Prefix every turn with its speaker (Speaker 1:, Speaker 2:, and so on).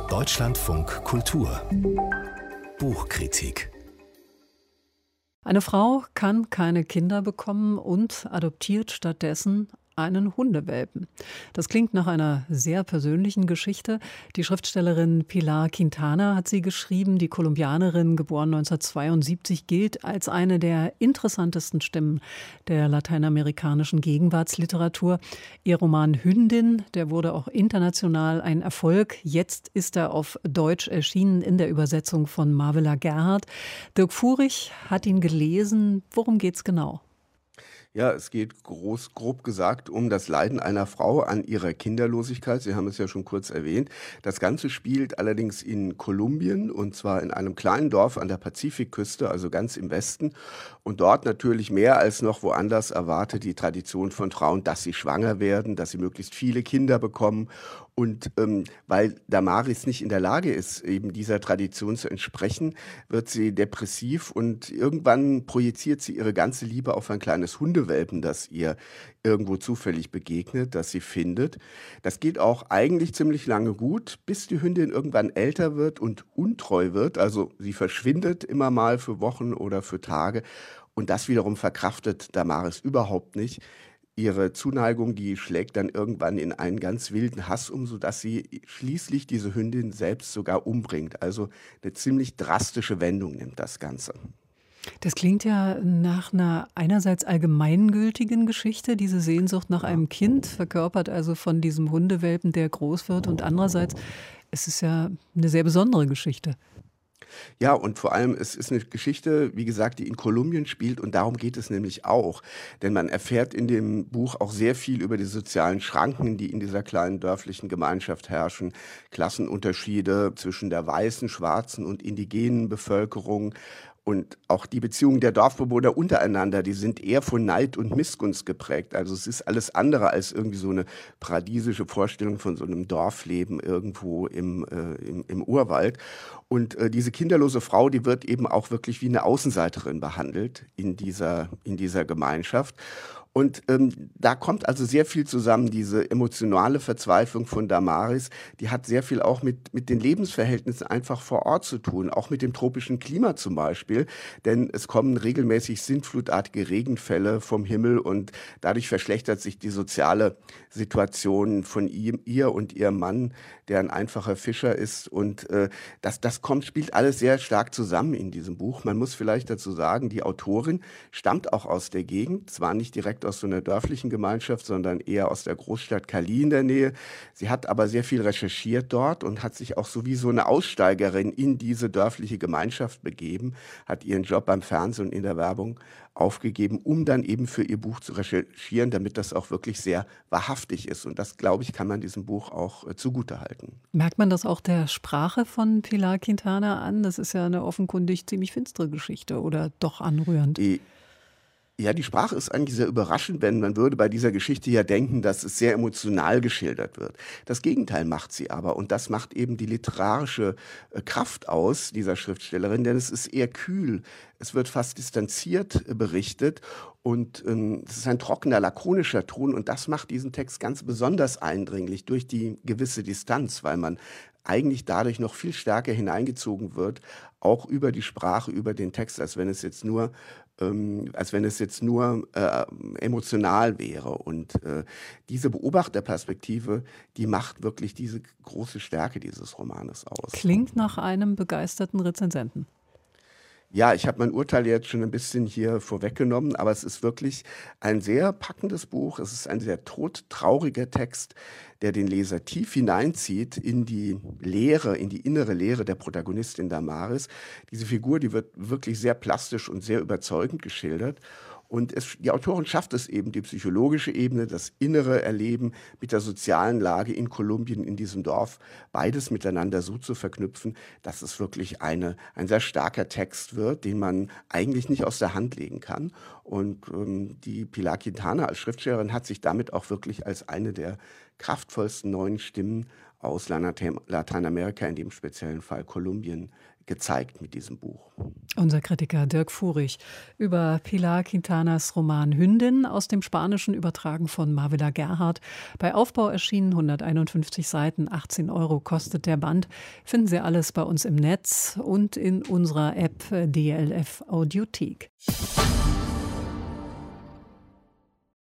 Speaker 1: Deutschlandfunk Kultur Buchkritik.
Speaker 2: Eine Frau kann keine Kinder bekommen und adoptiert stattdessen einen Hundewelpen. Das klingt nach einer sehr persönlichen Geschichte. Die Schriftstellerin Pilar Quintana hat sie geschrieben. Die Kolumbianerin, geboren 1972, gilt als eine der interessantesten Stimmen der lateinamerikanischen Gegenwartsliteratur. Ihr Roman Hündin, der wurde auch international ein Erfolg. Jetzt ist er auf Deutsch erschienen in der Übersetzung von Marvela Gerhardt. Dirk Furich hat ihn gelesen. Worum geht's genau?
Speaker 3: Ja, es geht grob gesagt um das Leiden einer Frau an ihrer Kinderlosigkeit. Sie haben es ja schon kurz erwähnt. Das Ganze spielt allerdings in Kolumbien, und zwar in einem kleinen Dorf an der Pazifikküste, also ganz im Westen. Und dort natürlich mehr als noch woanders erwartet die Tradition von Frauen, dass sie schwanger werden, dass sie möglichst viele Kinder bekommen. Und weil Damaris nicht in der Lage ist, eben dieser Tradition zu entsprechen, wird sie depressiv und irgendwann projiziert sie ihre ganze Liebe auf ein kleines Hundewelpen, das ihr irgendwo zufällig begegnet, das sie findet. Das geht auch eigentlich ziemlich lange gut, bis die Hündin irgendwann älter wird und untreu wird. Also sie verschwindet immer mal für Wochen oder für Tage. Und das wiederum verkraftet Damaris überhaupt nicht. Ihre Zuneigung, die schlägt dann irgendwann in einen ganz wilden Hass um, sodass sie schließlich diese Hündin selbst sogar umbringt. Also eine ziemlich drastische Wendung nimmt das Ganze.
Speaker 2: Das klingt ja nach einer einerseits allgemeingültigen Geschichte, diese Sehnsucht nach einem Kind, verkörpert also von diesem Hundewelpen, der groß wird. Und andererseits ist es ja eine sehr besondere Geschichte.
Speaker 3: Ja, und vor allem, es ist eine Geschichte, wie gesagt, die in Kolumbien spielt, und darum geht es nämlich auch. Denn man erfährt in dem Buch auch sehr viel über die sozialen Schranken, die in dieser kleinen dörflichen Gemeinschaft herrschen, Klassenunterschiede zwischen der weißen, schwarzen und indigenen Bevölkerung. Und auch die Beziehungen der Dorfbewohner untereinander, die sind eher von Neid und Missgunst geprägt. Also es ist alles andere als irgendwie so eine paradiesische Vorstellung von so einem Dorfleben irgendwo im Urwald. Und diese kinderlose Frau, die wird eben auch wirklich wie eine Außenseiterin behandelt in dieser Gemeinschaft. Und da kommt also sehr viel zusammen, diese emotionale Verzweiflung von Damaris, die hat sehr viel auch mit den Lebensverhältnissen einfach vor Ort zu tun, auch mit dem tropischen Klima zum Beispiel, denn es kommen regelmäßig sintflutartige Regenfälle vom Himmel, und dadurch verschlechtert sich die soziale Situation von ihr und ihrem Mann, der ein einfacher Fischer ist, und spielt alles sehr stark zusammen in diesem Buch. Man muss vielleicht dazu sagen, die Autorin stammt auch aus der Gegend, zwar nicht direkt aus so einer dörflichen Gemeinschaft, sondern eher aus der Großstadt Cali in der Nähe. Sie hat aber sehr viel recherchiert dort und hat sich auch so wie so eine Aussteigerin in diese dörfliche Gemeinschaft begeben, hat ihren Job beim Fernsehen und in der Werbung aufgegeben, um dann eben für ihr Buch zu recherchieren, damit das auch wirklich sehr wahrhaftig ist. Und das, glaube ich, kann man diesem Buch auch zugutehalten.
Speaker 2: Merkt man das auch der Sprache von Pilar Quintana an? Das ist ja eine offenkundig ziemlich finstere Geschichte, oder doch anrührend?
Speaker 3: Ja, die Sprache ist eigentlich sehr überraschend, denn man würde bei dieser Geschichte ja denken, dass es sehr emotional geschildert wird. Das Gegenteil macht sie aber, und das macht eben die literarische Kraft aus dieser Schriftstellerin, denn es ist eher kühl, es wird fast distanziert berichtet, und es ist ein trockener, lakonischer Ton, und das macht diesen Text ganz besonders eindringlich durch die gewisse Distanz, weil man eigentlich dadurch noch viel stärker hineingezogen wird, auch über die Sprache, über den Text, als wenn es jetzt nur emotional wäre. Und diese Beobachterperspektive, die macht wirklich diese große Stärke dieses Romanes aus.
Speaker 2: Klingt nach einem begeisterten Rezensenten.
Speaker 3: Ja, ich habe mein Urteil jetzt schon ein bisschen hier vorweggenommen, aber es ist wirklich ein sehr packendes Buch. Es ist ein sehr todtrauriger Text, der den Leser tief hineinzieht in die Leere, in die innere Leere der Protagonistin Damaris. Diese Figur, die wird wirklich sehr plastisch und sehr überzeugend geschildert. Und die Autorin schafft es eben, die psychologische Ebene, das innere Erleben mit der sozialen Lage in Kolumbien, in diesem Dorf, beides miteinander so zu verknüpfen, dass es wirklich ein sehr starker Text wird, den man eigentlich nicht aus der Hand legen kann. Und die Pilar Quintana als Schriftstellerin hat sich damit auch wirklich als eine der kraftvollsten neuen Stimmen aus Lateinamerika, in dem speziellen Fall Kolumbien, gezeigt mit diesem Buch.
Speaker 2: Unser Kritiker Dirk Furich über Pilar Quintanas Roman Hündin, aus dem Spanischen übertragen von Marvela Gerhardt. Bei Aufbau erschienen, 151 Seiten, 18 € kostet der Band. Finden Sie alles bei uns im Netz und in unserer App DLF Audiothek.